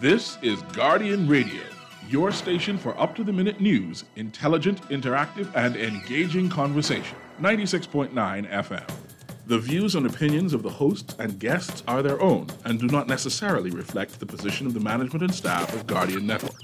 This is Guardian Radio, your station for up-to-the-minute news, intelligent, interactive, and engaging conversation. 96.9 FM. The views and opinions of the hosts and guests are their own and do not necessarily reflect the position of the management and staff of Guardian Network.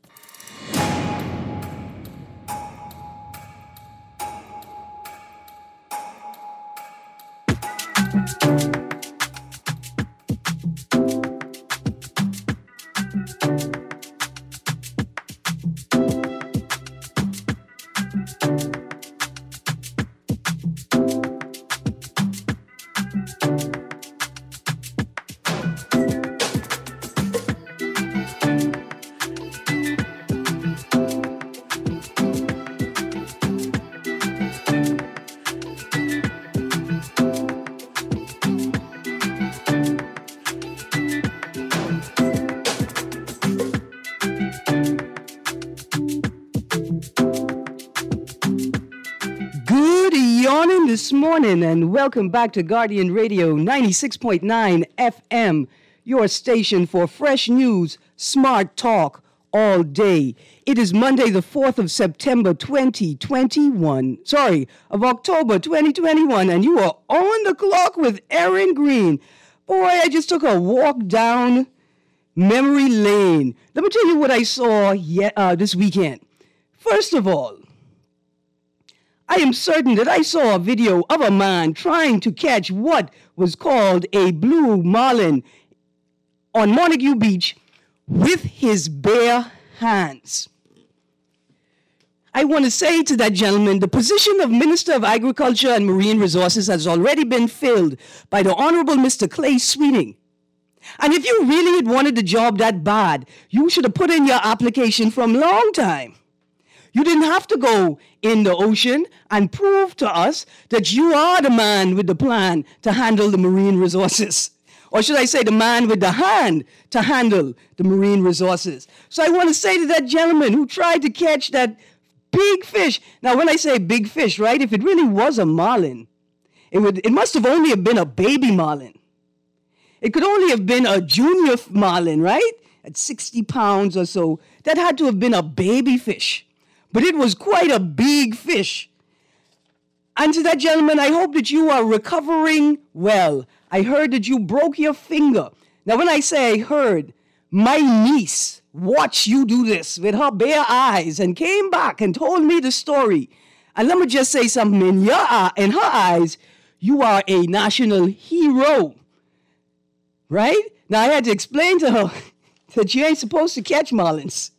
This morning, and welcome back to Guardian Radio 96.9 FM, your station for fresh news, smart talk all day. It is Monday, the 4th of September, of October 2021, and you are on the clock with Aaron Green. Boy, I just took a walk down memory lane. Let me tell you what I saw this weekend. First of all, I am certain that I saw a video of a man trying to catch what was called a blue marlin on Montague Beach with his bare hands. I want to say to that gentleman, the position of Minister of Agriculture and Marine Resources has already been filled by the Honorable Mr. Clay Sweeting. And if you really had wanted the job that bad, you should have put in your application from a long time. You didn't have to go in the ocean and prove to us that you are the man with the plan to handle the marine resources. Or should I say the man with the hand to handle the marine resources. So I want to say to that gentleman who tried to catch that big fish. Now, when I say big fish, right, if it really was a marlin, it must have only have been a baby marlin. It could only have been a junior marlin, right? At 60 pounds or so. That had to have been a baby fish. But it was quite a big fish. And to that gentleman, I hope that you are recovering well. I heard that you broke your finger. Now, when I say I heard, my niece watched you do this with her bare eyes and came back and told me the story. And let me just say something. In her eyes, you are a national hero. Right? Now, I had to explain to her that you ain't supposed to catch marlins.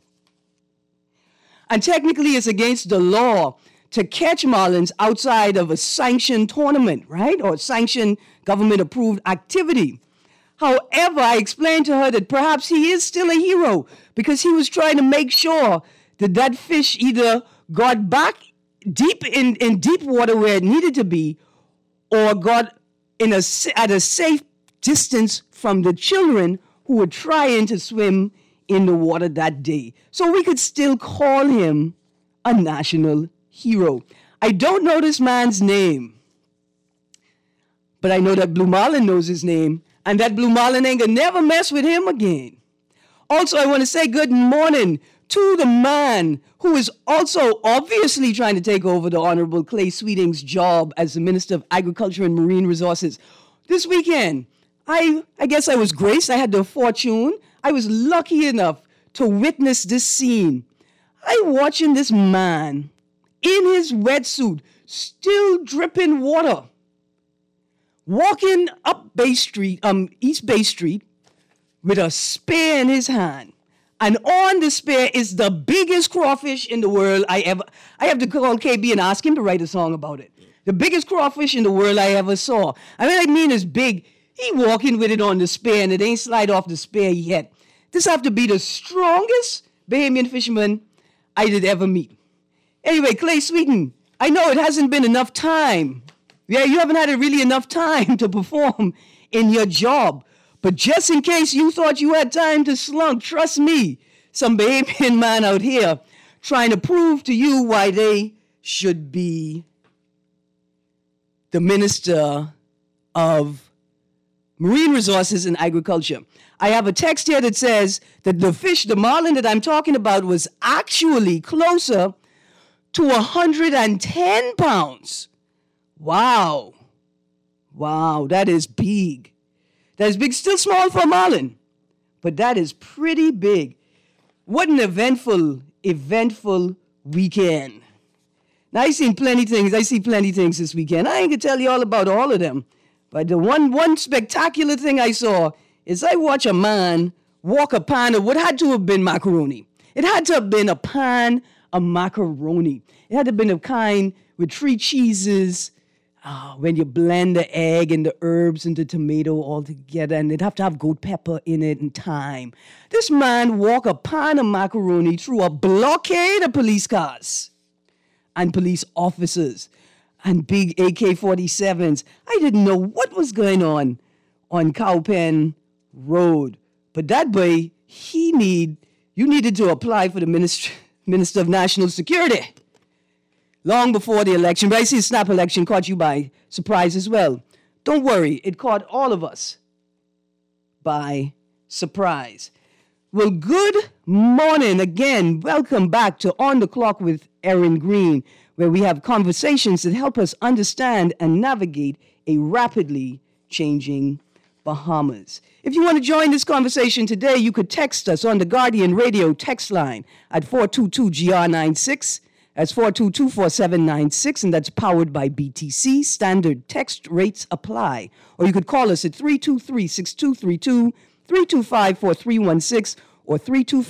And technically, it's against the law to catch marlins outside of a sanctioned tournament, right? Or sanctioned government-approved activity. However, I explained to her that perhaps he is still a hero because he was trying to make sure that that fish either got back deep in deep water where it needed to be or got at a safe distance from the children who were trying to swim in the water that day. So we could still call him a national hero. I don't know this man's name, but I know that Blue Marlin knows his name, and that Blue Marlin ain't gonna never mess with him again. Also, I want to say good morning to the man who is also obviously trying to take over the Honorable Clay Sweeting's job as the Minister of Agriculture and Marine Resources. This weekend, I guess I was graced. I had the fortune. I was lucky enough to witness this scene. I watching this man in his wetsuit, still dripping water, walking up East Bay Street with a spear in his hand. And on the spear is the biggest crawfish in the world I have to call KB and ask him to write a song about it. The biggest crawfish in the world I ever saw. I mean it's big. He walking with it on the spear and it ain't slide off the spear yet. This have to be the strongest Bahamian fisherman I did ever meet. Anyway, Clay Sweeting, I know it hasn't been enough time. Yeah, you haven't had really enough time to perform in your job. But just in case you thought you had time to slunk, trust me, some Bahamian man out here trying to prove to you why they should be the Minister of Marine Resources and Agriculture. I have a text here that says that the fish, the marlin that I'm talking about, was actually closer to 110 pounds. Wow. Wow, that is big. That is big, still small for a marlin, but that is pretty big. What an eventful weekend. Now, I see plenty things this weekend. I ain't gonna tell you all about all of them. But the one spectacular thing I saw is I watched a man walk a pan of what had to have been macaroni. It had to have been a pan of macaroni. It had to have been a kind with 3 cheeses, when you blend the egg and the herbs and the tomato all together, and it'd have to have goat pepper in it and thyme. This man walked a pan of macaroni through a blockade of police cars and police officers and big AK-47s. I didn't know what was going on Cowpen Road. But that boy, you needed to apply for the Minister of National Security long before the election. But I see the snap election caught you by surprise as well. Don't worry, it caught all of us by surprise. Well, good morning again. Welcome back to On the Clock with Erin Green, where we have conversations that help us understand and navigate a rapidly changing Bahamas. If you want to join this conversation today, you could text us on the Guardian Radio text line at 422-GR96. That's 422-4796, and that's powered by BTC. Standard text rates apply. Or you could call us at 323-6232, 325-4316, or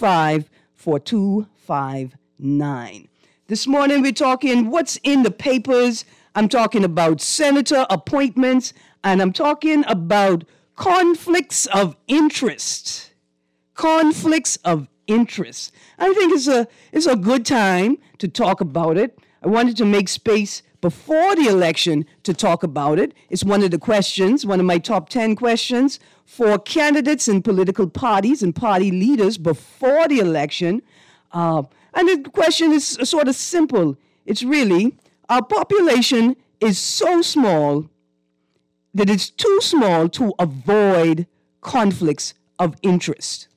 325-4259. This morning we're talking what's in the papers. I'm talking about senator appointments, and I'm talking about conflicts of interest. Conflicts of interest. I think it's a good time to talk about it. I wanted to make space before the election to talk about it. It's one of the questions, one of my top 10 questions for candidates and political parties and party leaders before the election. And the question is sort of simple. It's really, our population is so small that it's too small to avoid conflicts of interest.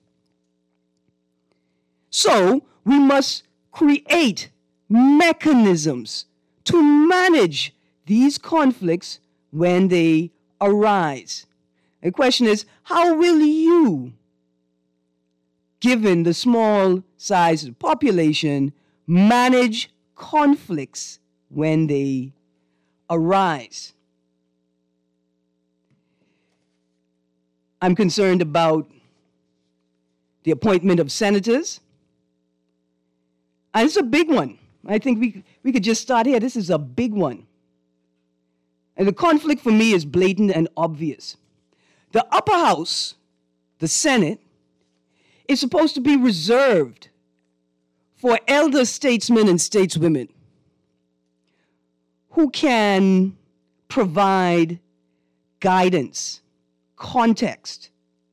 So we must create mechanisms to manage these conflicts when they arise. The question is, how will you, given the small size of the population, manage conflicts when they arise? I'm concerned about the appointment of senators. And it's a big one. I think we could just start here. This is a big one. And the conflict for me is blatant and obvious. The upper house, the Senate, is supposed to be reserved for elder statesmen and stateswomen who can provide guidance, context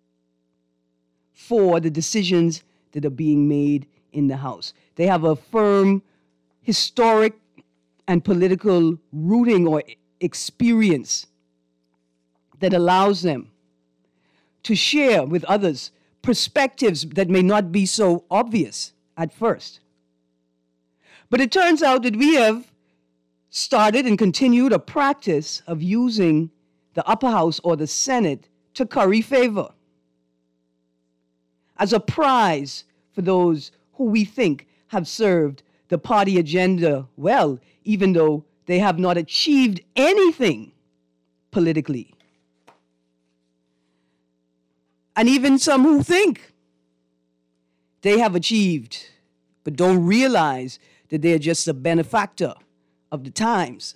for the decisions that are being made in the House. They have a firm historic and political rooting or experience that allows them to share with others perspectives that may not be so obvious at first. But it turns out that we have started and continued a practice of using the upper house or the Senate to curry favor as a prize for those who we think have served the party agenda well, even though they have not achieved anything politically. And even some who think they have achieved, but don't realize that they're just a benefactor of the times.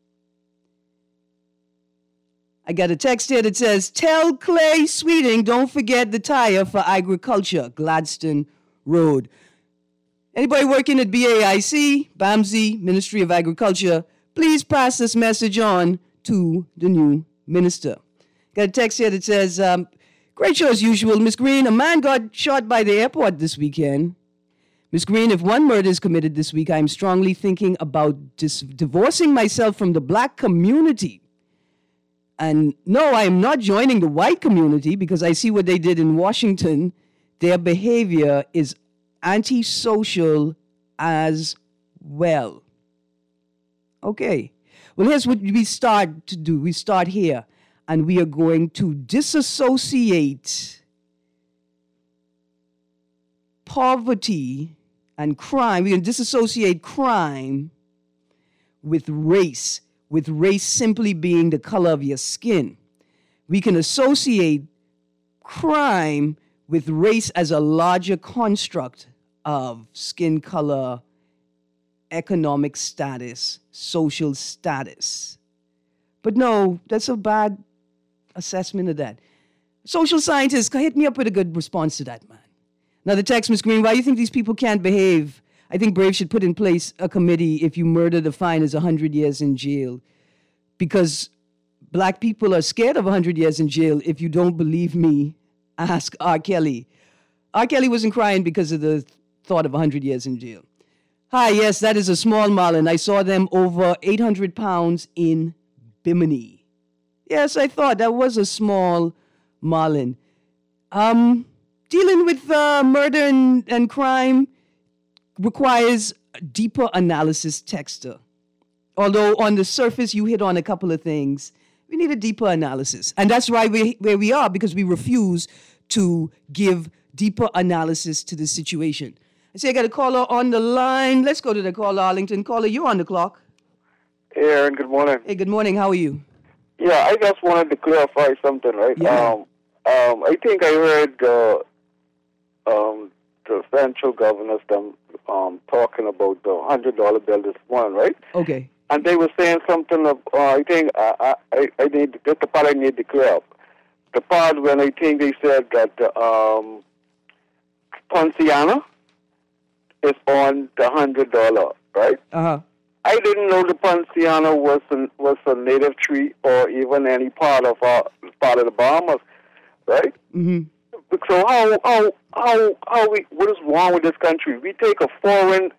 I got a text here that says, tell Clay Sweeting, don't forget the tire for agriculture, Gladstone Road. Anybody working at BAIC, BAMSI, Ministry of Agriculture, please pass this message on to the new minister. Got a text here that says, great show as usual. Miss Green, a man got shot by the airport this weekend. Miss Green, if one murder is committed this week, I'm strongly thinking about divorcing myself from the black community And no, I am not joining the white community because I see what they did in Washington. Their behavior is antisocial as well. Okay. Well, here's what we start to do. We start here, and we are going to disassociate poverty and crime. We can disassociate crime with race simply being the color of your skin. We can associate crime with race as a larger construct of skin color, economic status, social status. But no, that's a bad assessment of that. Social scientists, hit me up with a good response to that, man. Now, the text, Ms. Green, why do you think these people can't behave? I think Brave should put in place a committee. If you murder, the fine is 100 years in jail. Because black people are scared of 100 years in jail. If you don't believe me, ask R. Kelly. R. Kelly wasn't crying because of the thought of 100 years in jail. Hi, yes, that is a small marlin. I saw them over 800 pounds in Bimini. Yes, I thought that was a small marlin. Dealing with murder and crime requires deeper analysis, Texter. Although on the surface you hit on a couple of things, we need a deeper analysis. And that's why where we are, because we refuse to give deeper analysis to the situation. I see I got a caller on the line. Let's go to the caller, Arlington. Caller, you're on the clock. Hey, Aaron, good morning. Hey, good morning. How are you? Yeah, I just wanted to clarify something, right? Yeah. I think I heard the central governors talking about the $100 bill this morning, right? Okay. And they were saying something of, I think I need, just the part I need to clear up. The part when I think they said that Ponciana is on the $100, right? Uh-huh. I didn't know the Ponciana was a native tree or even any part of the Bahamas, right? Mm-hmm. So what is wrong with this country? We take a foreign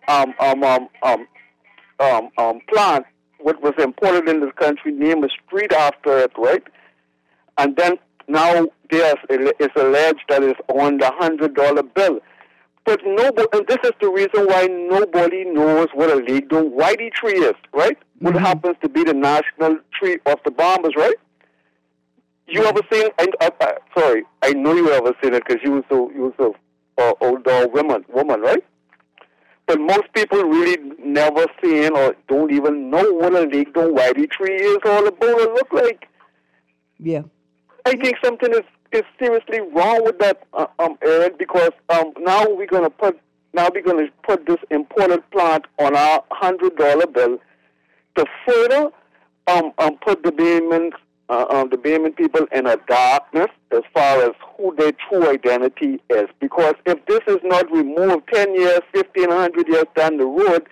plant, what was imported in this country, name a street after it, right? And then now it's alleged that it's on the $100 bill. But nobody, and this is the reason why nobody knows what a legal whitey tree is, right? Mm-hmm. What happens to be the national tree of the Bahamas, right? You ever seen? Sorry, I know you ever seen it because you was a older woman, right? But most people really never seen or don't even know what a legal whitey tree is all about or look like. Yeah. I think something is seriously wrong with that, Aaron, because now we're gonna put this imported plant on our $100 bill to further put the Bahamian people in a darkness as far as who their true identity is. Because if this is not removed 10 years, 15, 100 years down the road,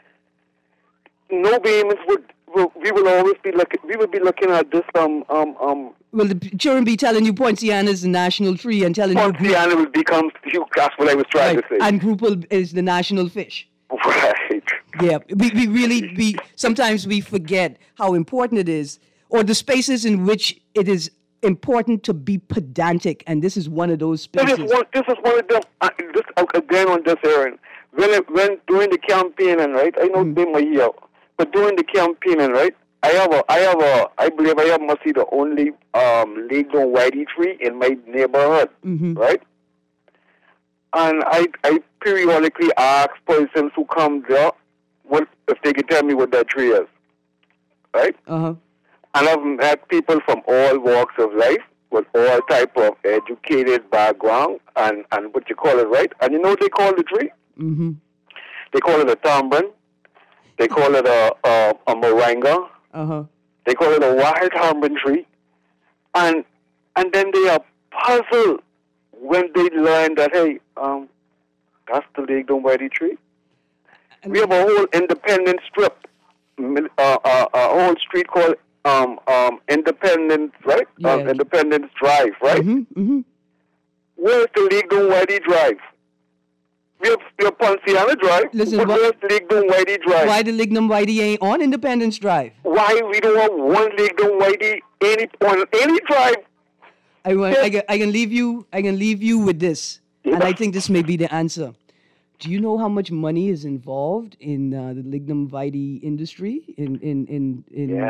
no Bahamians we will be looking at this well, the children be telling you Ponciana is the national tree and telling Ponciana will become, that's what I was trying to say. And grouper is the national fish. Right. Yeah, we sometimes we forget how important it is, or the spaces in which it is important to be pedantic, and this is one of those spaces. This is one of them. Again on this, Aaron. When during the campaigning, right? I know it's been a year, but during the campaigning, right? I believe I must see the only legal whitey tree in my neighborhood, right? And I periodically ask persons who come there if they can tell me what that tree is, right? Uh-huh. And I've met people from all walks of life with all type of educated background and what you call it, right? And you know what they call the tree? Mm-hmm. They call it a tamarind. They call it a moringa. Uh-huh. They call it a wild tamarind tree. And then they are puzzled when they learn that, hey, that's the legal whitey tree. We have a whole independent strip, a whole street called Independence, right? Yeah. Independence Drive, right? Mm-hmm. Mm-hmm. Where's the legal whitey drive? We're Ponciana Drive. Listen, but where's Lignum Whitey Drive? Why the Lignum Whitey ain't on Independence Drive? Why we don't have one Lignum Whitey on any drive? I can leave you with this, and I think this may be the answer. Do you know how much money is involved in the lignum vitae industry in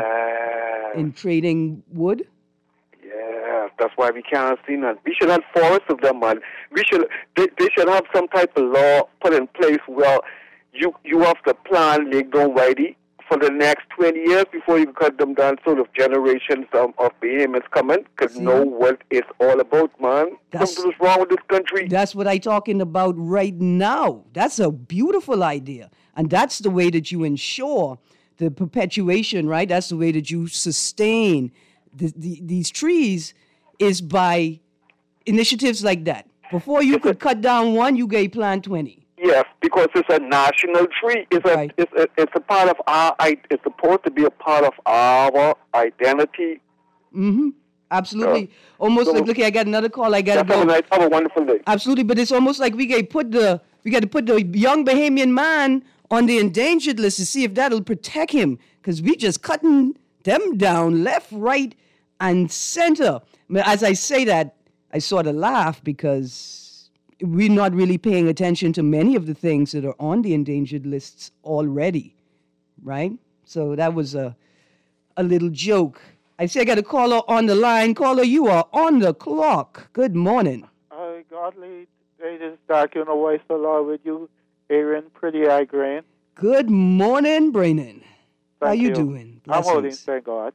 trading wood? Yeah, that's why we can't see that. We should have forests of them, man. They should have some type of law put in place where you have to plant lignum vitae for the next 20 years before you cut them down, sort of generations of behemoths coming, because know what it's all about, man. Something's wrong with this country. That's what I'm talking about right now. That's a beautiful idea. And that's the way that you ensure the perpetuation, right? That's the way that you sustain these trees, is by initiatives like that. Before you could cut down one, you could plant 20. Yes, because it's a national tree. It's a part of our. It's supposed to be a part of our identity. Mm-hmm. Absolutely. Almost like, look here, I got another call. I gotta go. Have a wonderful day. Absolutely, but it's almost like we got to put the young Bahamian man on the endangered list to see if that'll protect him, because we just cutting them down left, right, and center. As I say that, I sort of laugh because we're not really paying attention to many of the things that are on the endangered lists already, right? So that was a little joke. I see I got a caller on the line. Caller, you are on the clock. Good morning. Godly day is dark, you know why so long with you, Aaron, pretty eye grain. Good morning, Braynon. How you doing? Blessings. I'm holding, thank God.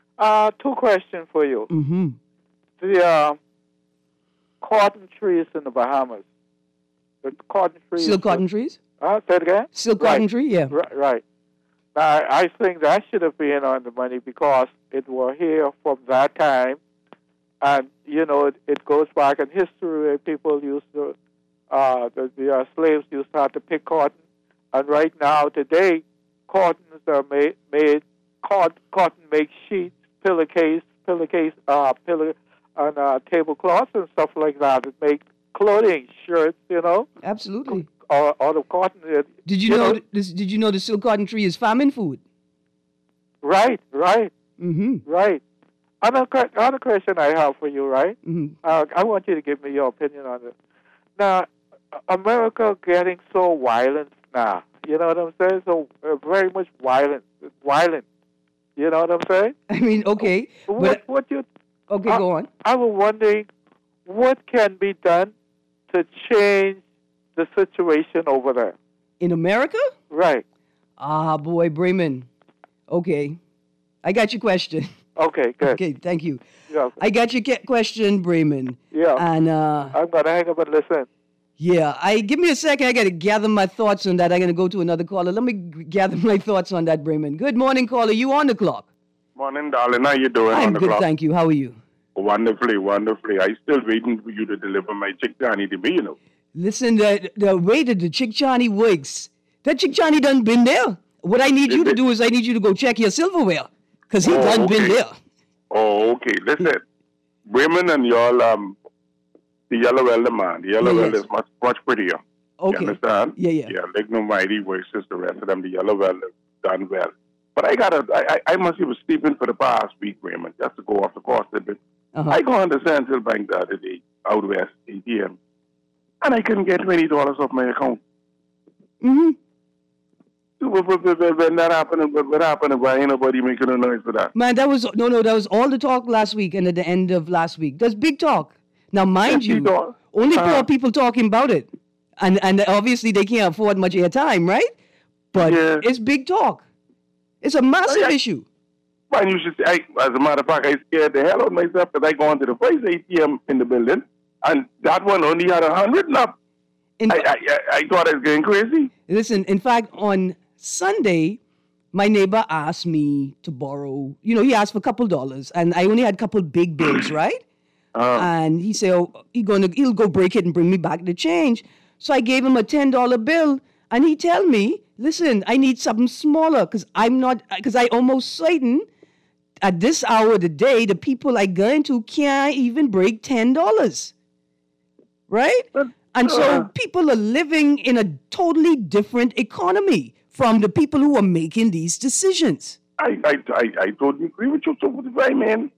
2 questions for you. Mm-hmm. The cotton trees in the Bahamas. The cotton trees. Still cotton trees? Say it again? Still cotton tree, yeah. Right. Now, I think that should have been on the money because it were here from that time. And, you know, it goes back in history where people used to, the slaves used to have to pick cotton. And right now, today, cottons are made cotton makes sheets, pillowcase, and tablecloths and stuff like that. It makes clothing, shirts, you know. Absolutely. Out of cotton. Did you know the silk cotton tree is famine food? Right. Mm-hmm. Right. Another question I have for you, right? Mm-hmm. I want you to give me your opinion on it. Now, America getting so violent now. You know what I'm saying? So very much violent. You know what I'm saying? I mean, okay. Okay, go on. I was wondering what can be done to change the situation over there. In America? Right. Boy, Braynon. Okay. I got your question. Okay, good. Okay, thank you. Yeah. I got your question, Braynon. Yeah. And I'm going to hang up and listen. Yeah. Give me a second. I got to gather my thoughts on that. I'm going to go to another caller. Let me gather my thoughts on that, Braynon. Good morning, caller. You on the clock? Morning, darling. How you doing? I'm on the good, clock? thank you. How are you? Wonderfully. I still waiting for you to deliver my chick Johnny to me, you know. Listen, the way that the Chick Johnny works, that Chick Johnny done been there. What I need you to do is I need you to go check your silverware, because he done been there. Oh, okay. Listen, women and y'all, the yellow welder man. The yellow welder is much prettier. Okay. You understand? Yeah. Yeah, Lignum Mighty versus the rest of them. The yellow welder done well. But I must have been sleeping for the past week, Raymond, just to go off the course a bit. Uh-huh. I go on the Central Bank the other day, out west, ATM, and I couldn't get $20 off my account. Mm-hmm. When that happened, what happened? Why ain't nobody making a noise for that? Man, that was all the talk last week and at the end of last week. There's big talk. Now, mind you, only poor people talking about it. And obviously they can't afford much airtime, right? But it's big talk. It's a massive issue. Man, you should say, as a matter of fact, I scared the hell out of myself because I go into the first ATM in the building, and that one only had 100 up. I thought I was getting crazy. Listen, in fact, on Sunday, my neighbor asked me to borrow, he asked for a couple dollars, and I only had a couple big bills, right? And he said, he'll go break it and bring me back the change. So I gave him a $10 bill, and he tell me, listen, I need something smaller, because I almost certain at this hour of the day, the people I go into can't even break $10. Right? And so people are living in a totally different economy from the people who are making these decisions. I totally agree with you. So, I mean,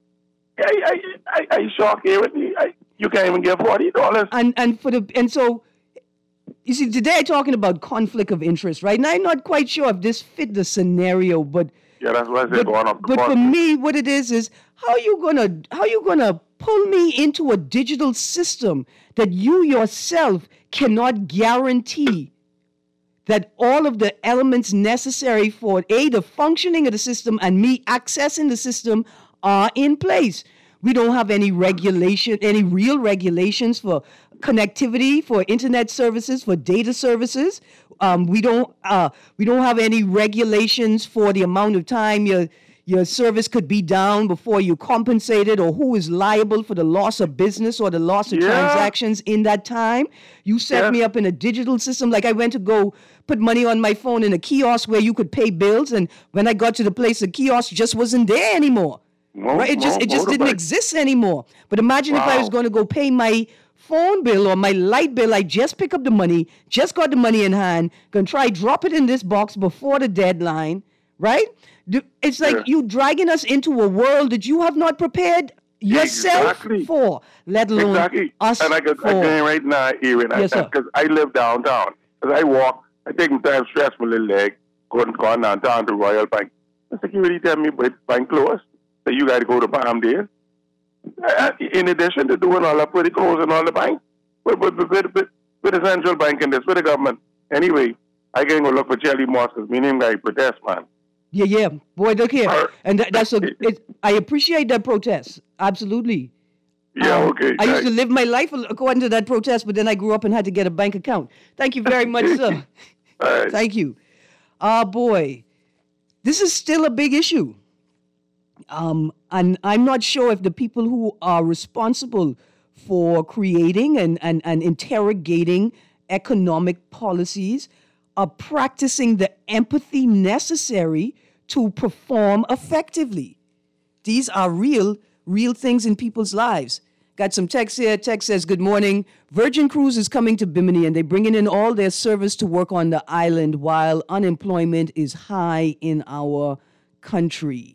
I shock here. You can't even get $40. And so, you see, today I'm talking about conflict of interest, right? And I'm not quite sure if this fit the scenario, but yeah, that's what I said. But for me, what it is how you gonna pull me into a digital system that you yourself cannot guarantee that all of the elements necessary for the functioning of the system and me accessing the system are in place. We don't have any real regulations for connectivity, for internet services, for data services. We don't have any regulations for the amount of time your service could be down before you compensated, or who is liable for the loss of business or the loss of transactions in that time. You set me up in a digital system. Like I went to go put money on my phone in a kiosk where you could pay bills, and when I got to the place, the kiosk just wasn't there anymore. Right? It just didn't exist anymore. But imagine if I was going to go pay my phone bill or my light bill. I just pick up the money, just got the money in hand, gonna try drop it in this box before the deadline, right? It's like you dragging us into a world that you have not prepared yourself for, let alone us and I can right now, Aaron, because I live downtown. As I walk, I take my time, stretch my little leg, going downtown to Royal Bank. The security tell me, but bank closed, so you got to go to Palmdale. In addition to doing all that, pretty close in all the banks, with the central bank and this, with the government. Anyway, I can go look for Charlie Moss because me name guy protest, man. Yeah. Boy, look here. And I appreciate that protest. Absolutely. Yeah, okay. I used to live my life according to that protest, but then I grew up and had to get a bank account. Thank you very much, sir. Right. Thank you. Boy, this is still a big issue. And I'm not sure if the people who are responsible for creating and interrogating economic policies are practicing the empathy necessary to perform effectively. These are real things in people's lives. Got some text here. Text says, good morning. Virgin Cruise is coming to Bimini and they're bringing in all their service to work on the island while unemployment is high in our country.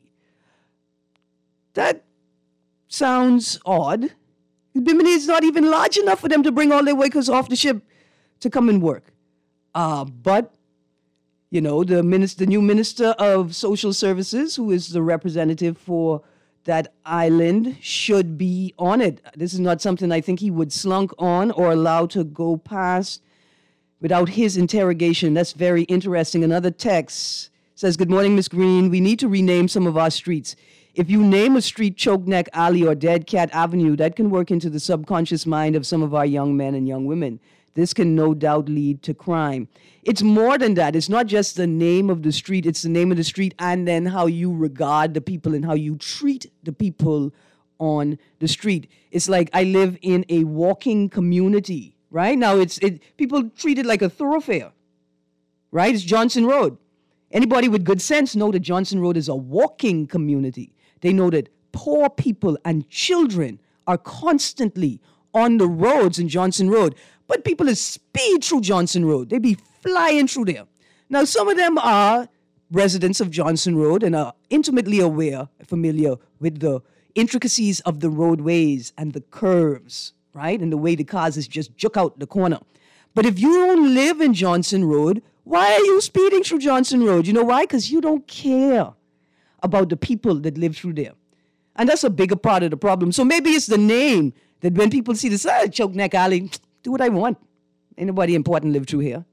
That sounds odd. Bimini is not even large enough for them to bring all their workers off the ship to come and work. But, you know, the new Minister of Social Services, who is the representative for that island, should be on it. This is not something I think he would slunk on or allow to go past without his interrogation. That's very interesting. Another text says, good morning, Ms. Green. We need to rename some of our streets. If you name a street Choke Neck Alley or Dead Cat Avenue, that can work into the subconscious mind of some of our young men and young women. This can no doubt lead to crime. It's more than that. It's not just the name of the street. It's the name of the street and then how you regard the people and how you treat the people on the street. It's like I live in a walking community, right? Now, people treat it like a thoroughfare, right? It's Johnson Road. Anybody with good sense know that Johnson Road is a walking community. They know that poor people and children are constantly on the roads in Johnson Road. But people is speed through Johnson Road. They be flying through there. Now, some of them are residents of Johnson Road and are intimately familiar with the intricacies of the roadways and the curves, right? And the way the cars is just juke out the corner. But if you don't live in Johnson Road, why are you speeding through Johnson Road? You know why? Because you don't care about the people that live through there. And that's a bigger part of the problem. So maybe it's the name that when people see this, Choke Neck Alley, do what I want. Ain't nobody important live through here.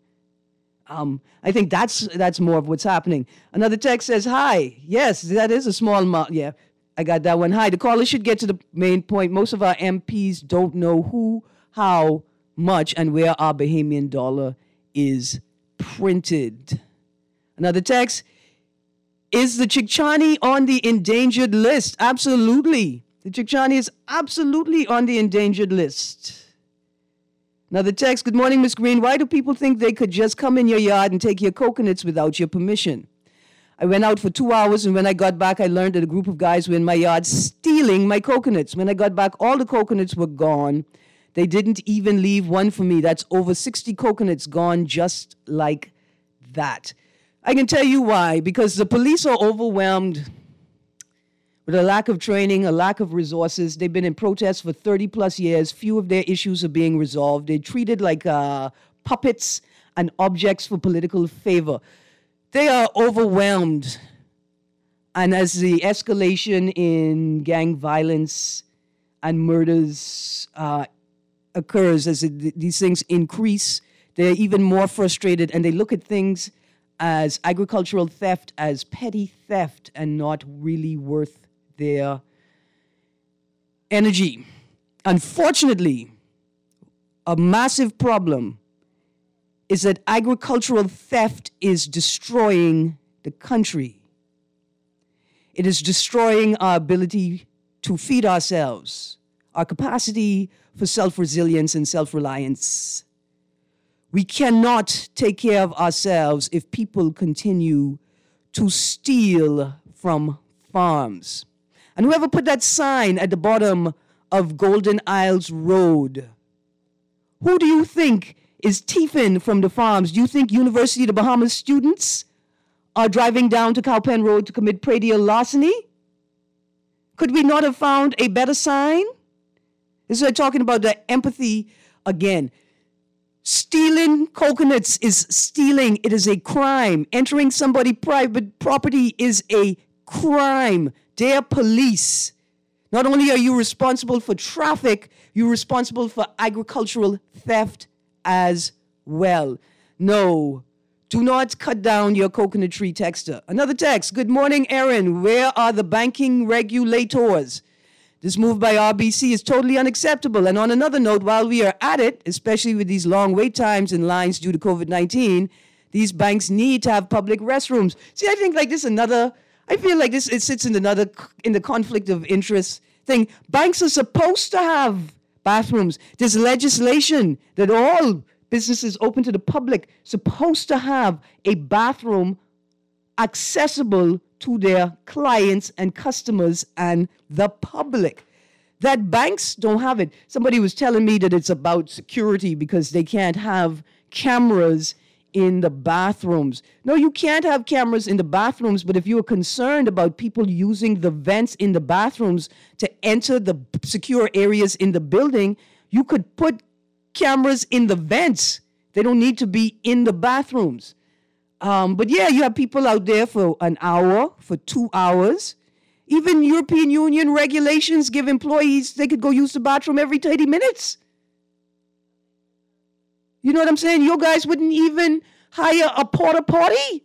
I think that's more of what's happening. Another text says, hi. Yes, that is a small amount. Yeah, I got that one. Hi, the caller should get to the main point. Most of our MPs don't know who, how much, and where our Bahamian dollar is printed. Another text, is the Chicchani on the endangered list? Absolutely. The Chicchani is absolutely on the endangered list. Another text, good morning, Ms. Green. Why do people think they could just come in your yard and take your coconuts without your permission? I went out for 2 hours, and when I got back, I learned that a group of guys were in my yard stealing my coconuts. When I got back, all the coconuts were gone. They didn't even leave one for me. That's over 60 coconuts gone just like that. I can tell you why. Because the police are overwhelmed with a lack of training, a lack of resources. They've been in protest for 30 plus years. Few of their issues are being resolved. They're treated like puppets and objects for political favor. They are overwhelmed. And as the escalation in gang violence and murders occurs, as these things increase, they're even more frustrated, and they look at things as agricultural theft, as petty theft, and not really worth their energy. Unfortunately, a massive problem is that agricultural theft is destroying the country. It is destroying our ability to feed ourselves, our capacity for self-resilience and self-reliance. We cannot take care of ourselves if people continue to steal from farms. And whoever put that sign at the bottom of Golden Isles Road, who do you think is thieving from the farms? Do you think University of the Bahamas students are driving down to Cowpen Road to commit predial larceny? Could we not have found a better sign? This is what I'm talking about, the empathy again. Stealing coconuts is stealing. It is a crime. Entering somebody's private property is a crime. Dear police, not only are you responsible for traffic, you're responsible for agricultural theft as well. No, do not cut down your coconut tree texter. Another text. Good morning, Aaron. Where are the banking regulators? This move by RBC is totally unacceptable. And on another note, while we are at it, especially with these long wait times in lines due to COVID-19, these banks need to have public restrooms. See, I think like this I feel like this, it sits in the conflict of interest thing. Banks are supposed to have bathrooms. There's legislation that all businesses open to the public supposed to have a bathroom accessible to their clients and customers and the public. That banks don't have it. Somebody was telling me that it's about security because they can't have cameras in the bathrooms. No, you can't have cameras in the bathrooms, but if you are concerned about people using the vents in the bathrooms to enter the secure areas in the building, you could put cameras in the vents. They don't need to be in the bathrooms. But yeah, you have people out there for an hour, for 2 hours. Even European Union regulations give employees, they could go use the bathroom every 30 minutes. You know what I'm saying? You guys wouldn't even hire a porta potty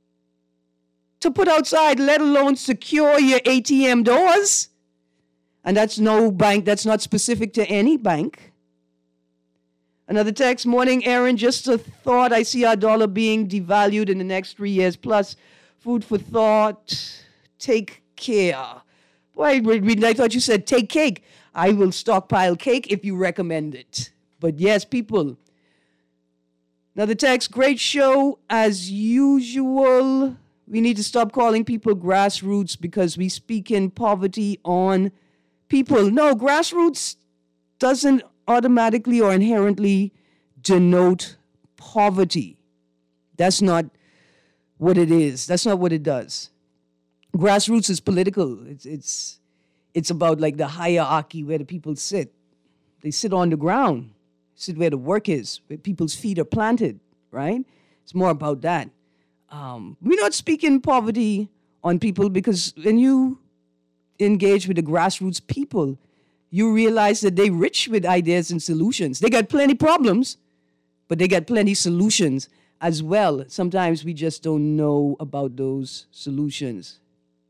to put outside, let alone secure your ATM doors. And that's no bank, that's not specific to any bank. Another text, morning, Aaron, just a thought. I see our dollar being devalued in the next 3 years. Plus, food for thought. Take care. Boy, I thought you said take cake. I will stockpile cake if you recommend it. But yes, people. Another text, great show as usual. We need to stop calling people grassroots because we speak in poverty on people. No, grassroots doesn't automatically or inherently denote poverty. That's not what it is. That's not what it does. Grassroots is political. It's about like the hierarchy where the people sit. They sit on the ground, sit where the work is, where people's feet are planted, right? It's more about that. We're not speaking poverty on people because when you engage with the grassroots people, you realize that they're rich with ideas and solutions. They got plenty problems, but they got plenty solutions as well. Sometimes we just don't know about those solutions.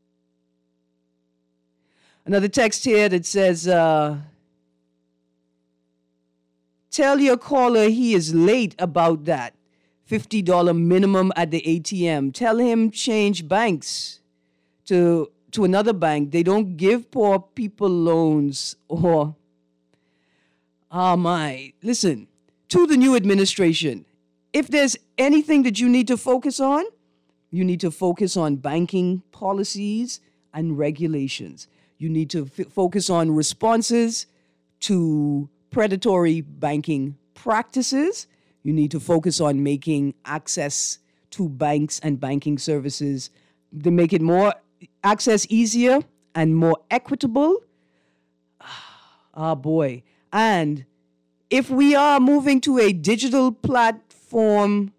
Another text here that says, tell your caller he is late about that $50 minimum at the ATM. Tell him change banks to another bank. They don't give poor people loans or, listen, to the new administration, if there's anything that you need to focus on, you need to focus on banking policies and regulations. You need to focus on responses to predatory banking practices. You need to focus on making access to banks and banking services to make it more access easier and more equitable. Ah, boy. And if we are moving to a digital platform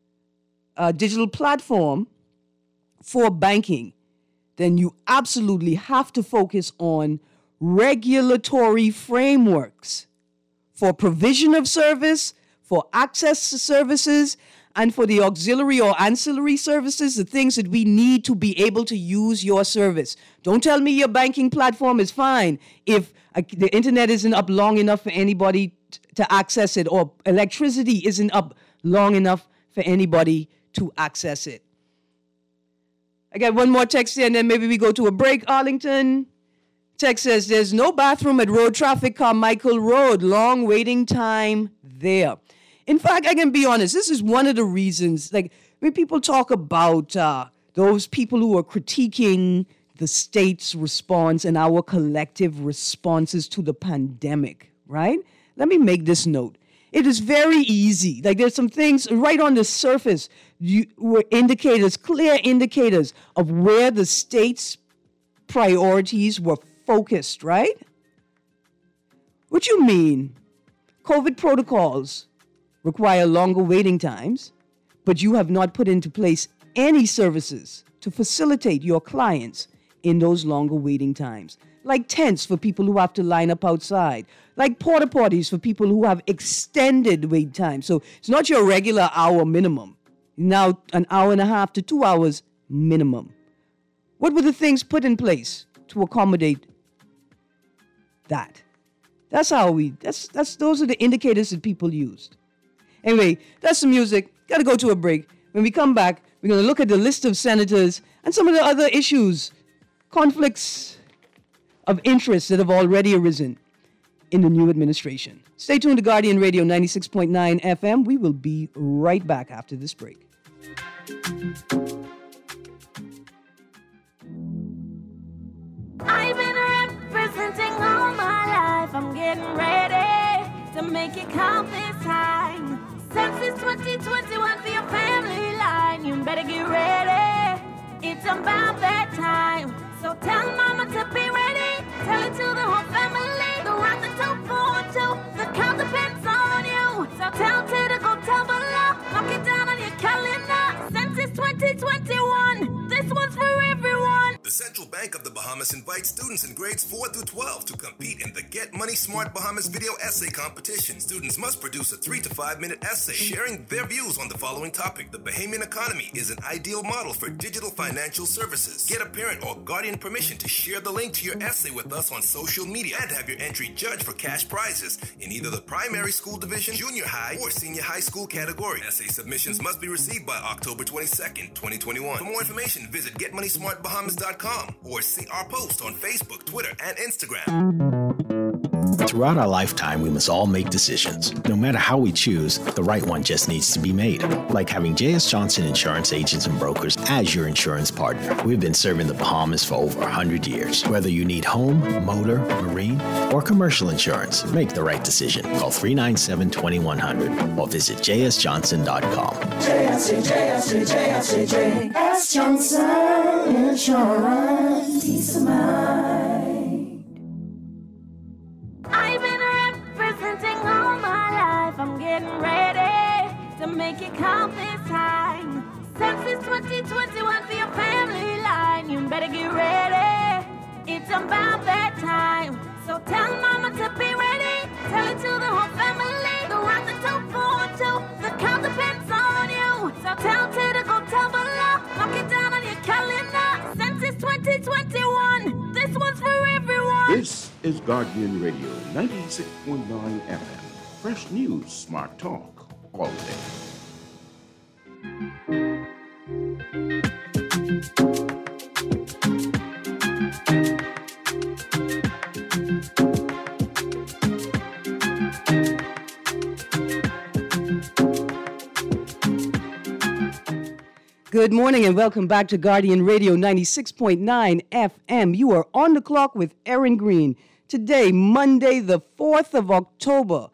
for banking, then you absolutely have to focus on regulatory frameworks for provision of service, for access to services, and for the auxiliary or ancillary services, the things that we need to be able to use your service. Don't tell me your banking platform is fine if the internet isn't up long enough for anybody to access it, or electricity isn't up long enough for anybody to access it. I got one more text here, and then maybe we go to a break. Arlington text says, there's no bathroom at Road Traffic Carmichael Road. Long waiting time there. In fact, I can be honest, this is one of the reasons, like, when people talk about those people who are critiquing the state's response and our collective responses to the pandemic, right? Let me make this note. It is very easy. Like, there's some things right on the surface, were indicators, clear indicators of where the state's priorities were focused, right? What you mean? COVID protocols require longer waiting times, but you have not put into place any services to facilitate your clients in those longer waiting times, like tents for people who have to line up outside, like porta potties for people who have extended wait times. So it's not your regular hour minimum. Now an hour and a half to 2 hours minimum. What were the things put in place to accommodate that? Those are the indicators that people used. Anyway, that's the music. Got to go to a break. When we come back, we're going to look at the list of senators and some of the other issues, conflicts of interest that have already arisen in the new administration. Stay tuned to Guardian Radio 96.9 FM. We will be right back after this break. I've been representing all my life. I'm getting ready to make it count this time. Since it's 2021 for your family line, you better get ready. It's about that time. So tell mama to be ready. Tell it to the whole family. The rock the 242. The count depends on you. So tell Ted to go tell below. Mark it down on your calendar. Since it's 2021, this one's for everyone. The Central Bank of the Bahamas invites students in grades 4 through 12 to compete in the Get Money Smart Bahamas video essay competition. Students must produce a 3 to 5 minute essay sharing their views on the following topic. The Bahamian economy is an ideal model for digital financial services. Get a parent or guardian permission to share the link to your essay with us on social media and have your entry judged for cash prizes in either the primary school division, junior high, or senior high school category. Essay submissions must be received by October 22nd, 2021. For more information, visit GetMoneySmartBahamas.com or see our post on Facebook, Twitter, and Instagram. Throughout our lifetime, we must all make decisions. No matter how we choose, the right one just needs to be made. Like having J.S. Johnson Insurance Agents and Brokers as your insurance partner. We've been serving the Bahamas for over 100 years. Whether you need home, motor, marine, or commercial insurance, make the right decision. Call 397-2100 or visit jsjohnson.com. J.S. Johnson Insurance. Peace of mind. I've been representing all my life. I'm getting ready to make it count this time. Since it's 2021 for your family line, you better get ready. It's about that time. So tell mama to be ready. Tell it to the whole family. The rock the 242. The count depends on you. So tell Ted to go tell below. Mark it down on your calendar. Since it's 2021, this one's for everyone. This is Guardian Radio 96.9 FM. Fresh news, smart talk, all day. Good morning and welcome back to Guardian Radio 96.9 FM. You are on the clock with Aaron Green. today, Monday, the 4th of October,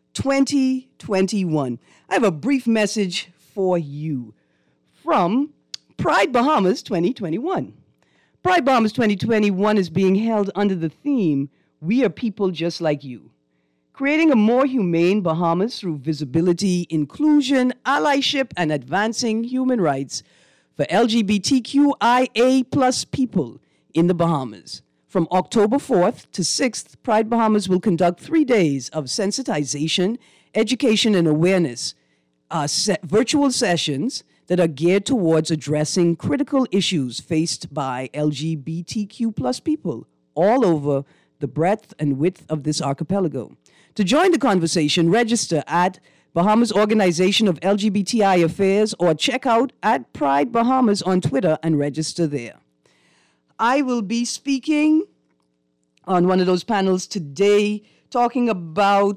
2021. I have a brief message for you from Pride Bahamas 2021. Pride Bahamas 2021 is being held under the theme, We Are People Just Like You. Creating a more humane Bahamas through visibility, inclusion, allyship, and advancing human rights for LGBTQIA plus people in the Bahamas. From October 4th to 6th, Pride Bahamas will conduct 3 days of sensitization, education, and awareness, virtual sessions that are geared towards addressing critical issues faced by LGBTQ plus people all over the breadth and width of this archipelago. To join the conversation, register at Bahamas Organization of LGBTI Affairs or check out at Pride Bahamas on Twitter and register there. I will be speaking on one of those panels today talking about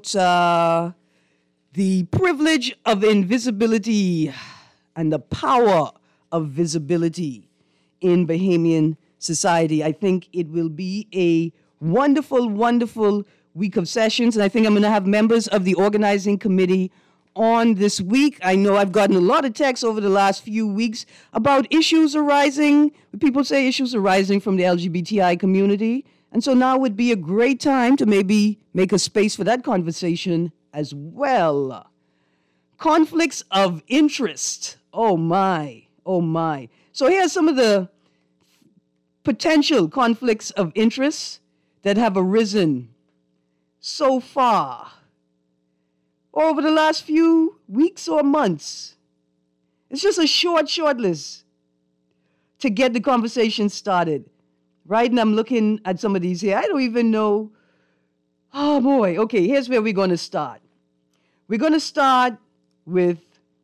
the privilege of invisibility and the power of visibility in Bahamian society. I think it will be a wonderful, wonderful week of sessions, and I think I'm going to have members of the organizing committee on this week. I know I've gotten a lot of texts over the last few weeks about issues arising. People say issues arising from the LGBTI community, and so now would be a great time to maybe make a space for that conversation as well. Conflicts of interest. Oh my, oh my. So here's some of the potential conflicts of interest that have arisen so far, or over the last few weeks or months. It's just a short list to get the conversation started, right? And I'm looking at some of these here. I don't even know. Oh boy. Okay, here's where we're going to start. We're going to start with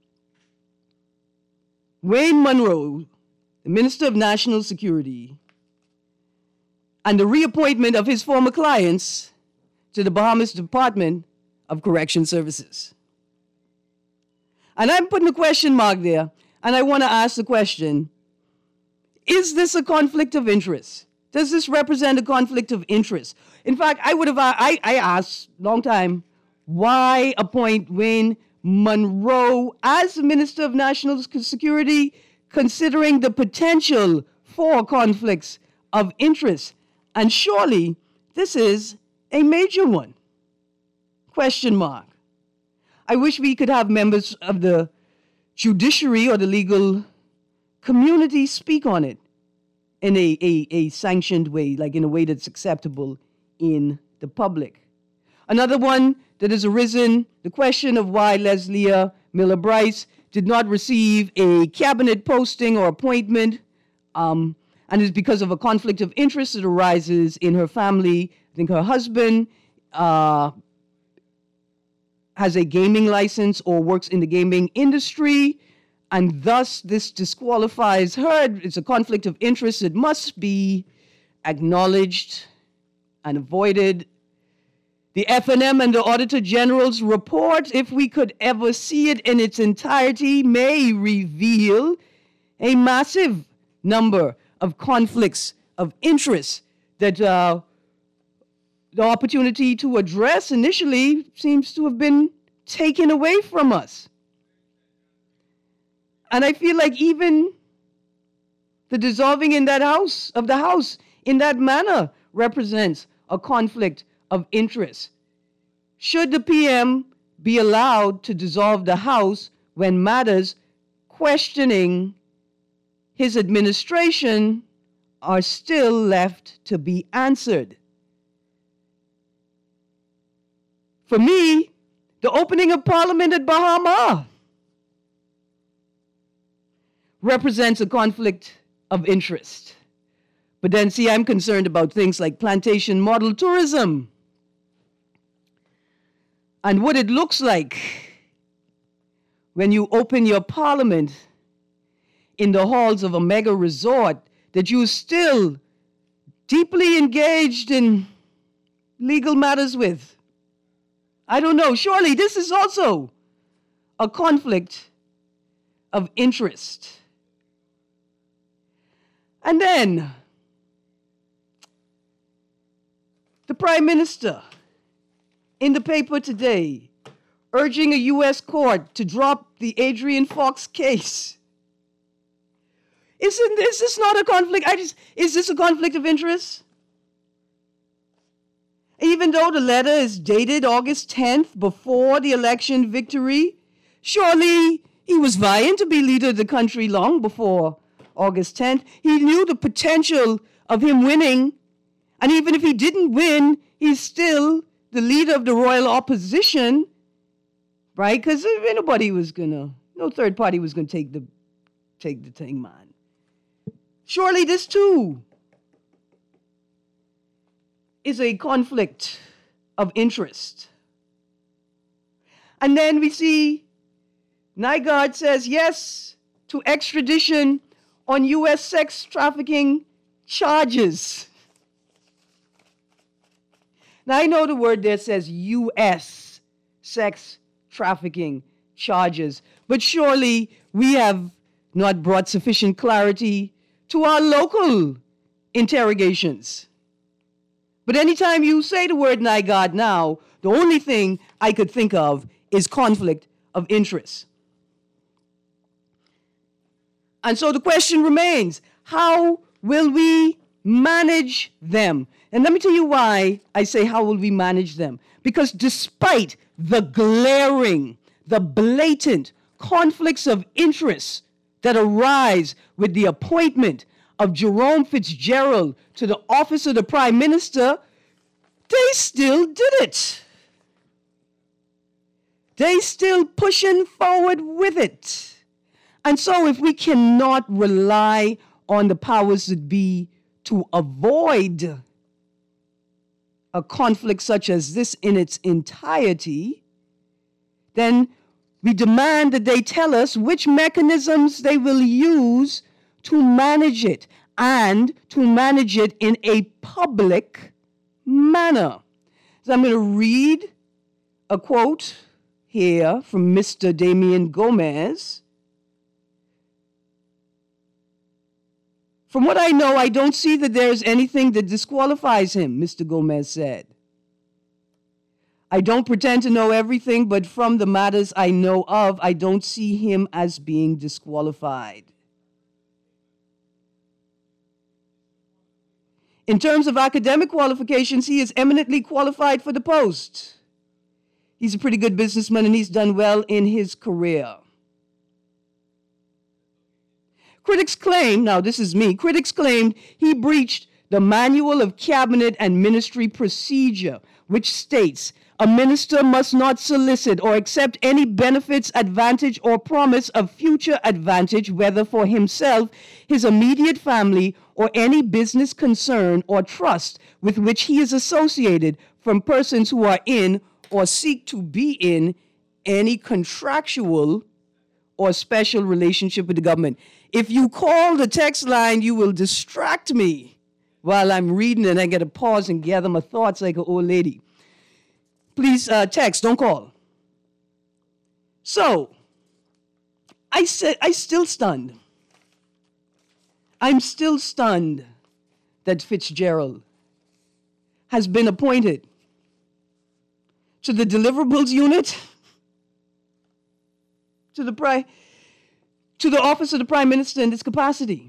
Wayne Munroe, the Minister of National Security, and the reappointment of his former clients to the Bahamas Department of Correction Services. And I'm putting a question mark there, and I want to ask the question, is this a conflict of interest? Does this represent a conflict of interest? In fact, I asked a long time, why appoint Wayne Munroe as the Minister of National Security, considering the potential for conflicts of interest? And surely this is a major one. Question mark. I wish we could have members of the judiciary or the legal community speak on it in a sanctioned way, like in a way that's acceptable in the public. Another one that has arisen, the question of why Leslia Miller Bryce did not receive a cabinet posting or appointment, and it's because of a conflict of interest that arises in her family. I think her husband has a gaming license or works in the gaming industry, and thus this disqualifies her. It's a conflict of interest that must be acknowledged and avoided. The FNM and the Auditor General's report, if we could ever see it in its entirety, may reveal a massive number of conflicts of interest that the opportunity to address initially seems to have been taken away from us. And I feel like even the dissolving in that house, of the House, in that manner represents a conflict of interest. Should the PM be allowed to dissolve the House when matters questioning his administration are still left to be answered? For me, the opening of Parliament at Bahama represents a conflict of interest. But then, see, I'm concerned about things like plantation model tourism and what it looks like when you open your Parliament in the halls of a mega resort that you're still deeply engaged in legal matters with. I don't know. Surely this is also a conflict of interest. And then The Prime Minister, in the paper today, urging a U.S. court to drop the Adrian Fox case. Is this not a conflict? Is this a conflict of interest? Even though the letter is dated August 10th, before the election victory, surely he was vying to be leader of the country long before August 10th. He knew the potential of him winning, and even if he didn't win, he's still the leader of the royal opposition, right? Because no third party was gonna take the thing, man. Surely this too is a conflict of interest. And then we see Nygaard says yes to extradition on U.S. sex trafficking charges. Now, I know the word there says U.S. sex trafficking charges, but surely we have not brought sufficient clarity to our local interrogations. But anytime you say the word Nygaard now, the only thing I could think of is conflict of interest. And so the question remains, how will we manage them? And let me tell you why I say how will we manage them. Because despite the glaring, the blatant conflicts of interest that arise with the appointment of Jerome Fitzgerald to the office of the Prime Minister, they still did it. They still pushing forward with it. And so if we cannot rely on the powers that be to avoid a conflict such as this in its entirety, then we demand that they tell us which mechanisms they will use to manage it, and to manage it in a public manner. So I'm going to read a quote here from Mr. Damian Gomez. From what I know, I don't see that there's anything that disqualifies him, Mr. Gomez said. I don't pretend to know everything, but from the matters I know of, I don't see him as being disqualified. In terms of academic qualifications, he is eminently qualified for the post. He's a pretty good businessman and he's done well in his career. Critics claim, now this is me, critics claimed he breached the Manual of Cabinet and Ministry Procedure, which states a minister must not solicit or accept any benefits, advantage, or promise of future advantage, whether for himself, his immediate family, or any business concern or trust with which he is associated from persons who are in or seek to be in any contractual or special relationship with the government. If you call the text line, you will distract me while I'm reading and I get to pause and gather my thoughts like an old lady. Please text, don't call. So, I'm still stunned. I'm still stunned that Fitzgerald has been appointed to the deliverables unit, to the office of the Prime Minister in this capacity.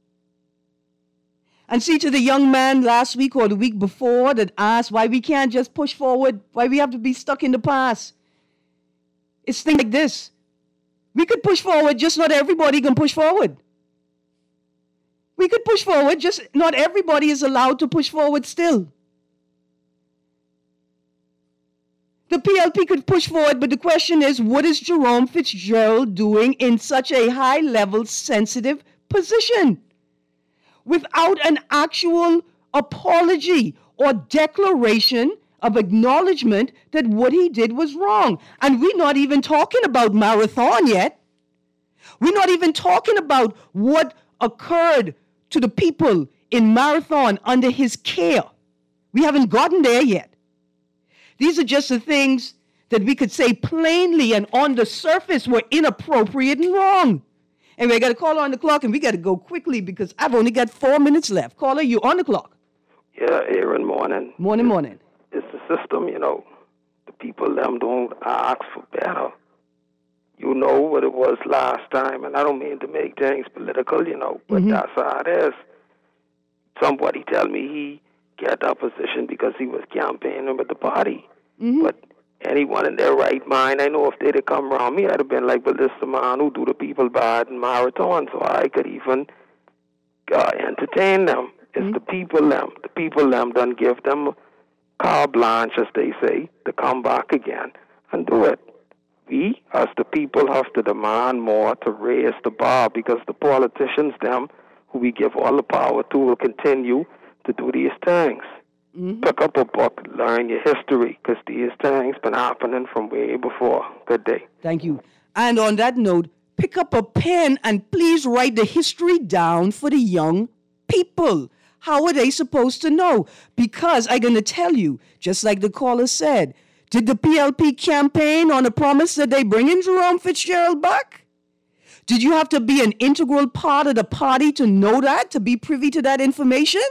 And see, to the young man last week or the week before that asked why we can't just push forward, why we have to be stuck in the past. It's things like this. We could push forward, just not everybody can push forward. We could push forward, just not everybody is allowed to push forward still. The PLP could push forward, but the question is, what is Jerome Fitzgerald doing in such a high-level, sensitive position? Without an actual apology or declaration of acknowledgement that what he did was wrong. And we're not even talking about Marathon yet. We're not even talking about what occurred to the people in Marathon under his care. We haven't gotten there yet. These are just the things that we could say plainly and on the surface were inappropriate and wrong. Anyway, I got a caller on the clock, and we got to go quickly because I've only got 4 minutes left. Caller, you on the clock. Yeah, Aaron, morning. Morning. It's the system, The people, them don't ask for better. You know what it was last time, and I don't mean to make things political, but that's how it is. Somebody tell me he got that position because he was campaigning with the party. But anyone in their right mind, I know if they'd have come around me, I'd have been like, well, this is the man who do the people bad in marathon, so I could even entertain them. It's the people them. The people them done give them carte blanche, as they say, to come back again and do it. We, as the people, have to demand more to raise the bar because the politicians, them, who we give all the power to, will continue to do these things. Pick up a book, learn your history, because these things been happening from way before. Good day. Thank you. And on that note, pick up a pen and please write the history down for the young people. How are they supposed to know? Because I'm going to tell you, just like the caller said, did the PLP campaign on a promise that they bring in Jerome Fitzgerald back? Did you have to be an integral part of the party to know that, to be privy to that information?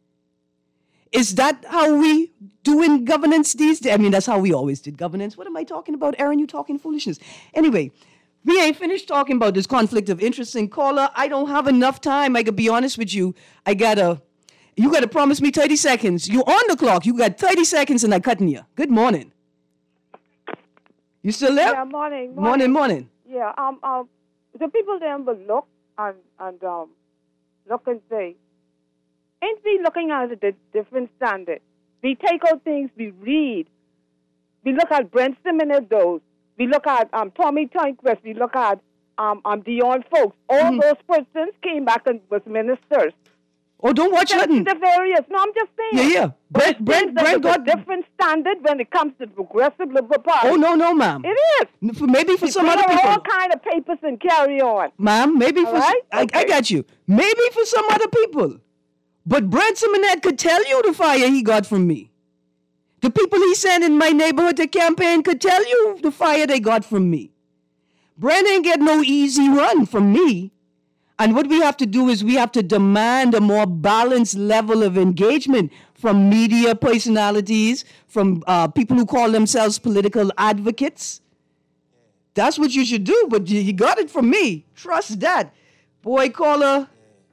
Is that how we do in governance these days? I mean, that's how we always did governance. What am I talking about, Aaron? You talking foolishness. Anyway, we ain't finished talking about this conflict of interest in caller. I don't have enough time. I could be honest with you. You got to promise me 30 seconds. You're on the clock. You got 30 seconds and I'm cutting you. Good morning. You still there? Yeah, morning. Morning. Yeah, the people then will look and look and say, ain't we looking at a different standard? We take out things, we read. We look at Brent Simonette, we look at Tommy Turnquist, we look at Dion Folks. All those persons came back and was ministers. Oh, don't watch nothing. The various. No, I'm just saying. Yeah. Brent got a different standard when it comes to progressive liberal party. Oh, no, ma'am. It is. Maybe for some other people. All kind of papers and carry on. Ma'am, maybe for... Right? I got you. Maybe for some other people. But Brent Simonette could tell you the fire he got from me. The people he sent in my neighborhood to campaign could tell you the fire they got from me. Brent ain't get no easy run from me. And what we have to do is we have to demand a more balanced level of engagement from media personalities, from people who call themselves political advocates. That's what you should do, but you got it from me. Trust that. Boy, caller,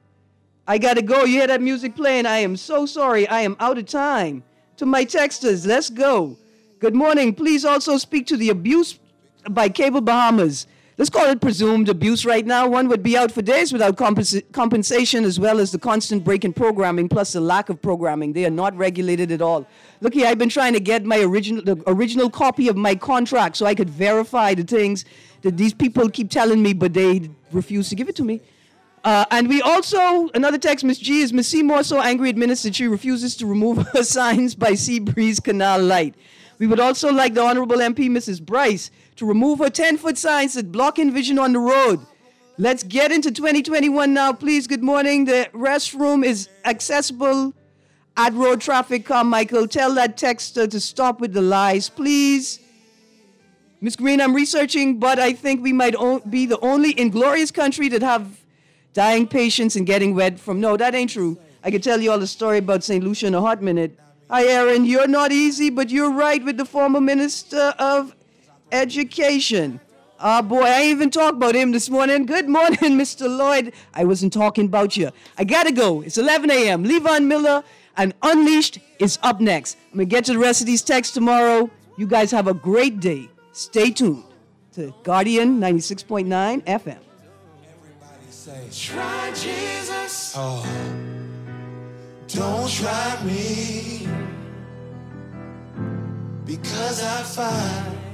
I got to go. You hear that music playing? I am so sorry. I am out of time. To my texters, let's go. Good morning. Please also speak to the abuse by Cable Bahamas. Let's call it presumed abuse right now. One would be out for days without compensation, as well as the constant break in programming, plus the lack of programming. They are not regulated at all. Look here, I've been trying to get the original copy of my contract so I could verify the things that these people keep telling me, but they refuse to give it to me. And we also, another text, Miss G, is Miss Seymour so angry at Minister she refuses to remove her signs by Seabreeze Canal Light. We would also like the Honorable MP, Mrs. Bryce, to remove her 10-foot signs that blocking vision on the road. Let's get into 2021 now, please. Good morning. The restroom is accessible at Road Traffic Carmichael. Tell that texter to stop with the lies, please. Miss Green, I'm researching, but I think we might be the only inglorious country that have dying patients and getting wet from... No, that ain't true. I could tell you all the story about St. Lucia in a hot minute. Hi, Aaron. You're not easy, but you're right with the former Minister of Education. Boy, I ain't even talked about him this morning. Good morning, Mr. Lloyd. I wasn't talking about you. I gotta go. It's 11 a.m. Levon Miller and Unleashed is up next. I'm gonna get to the rest of these texts tomorrow. You guys have a great day. Stay tuned to Guardian 96.9 FM. Everybody say, try Jesus. Oh, don't try me. Because I find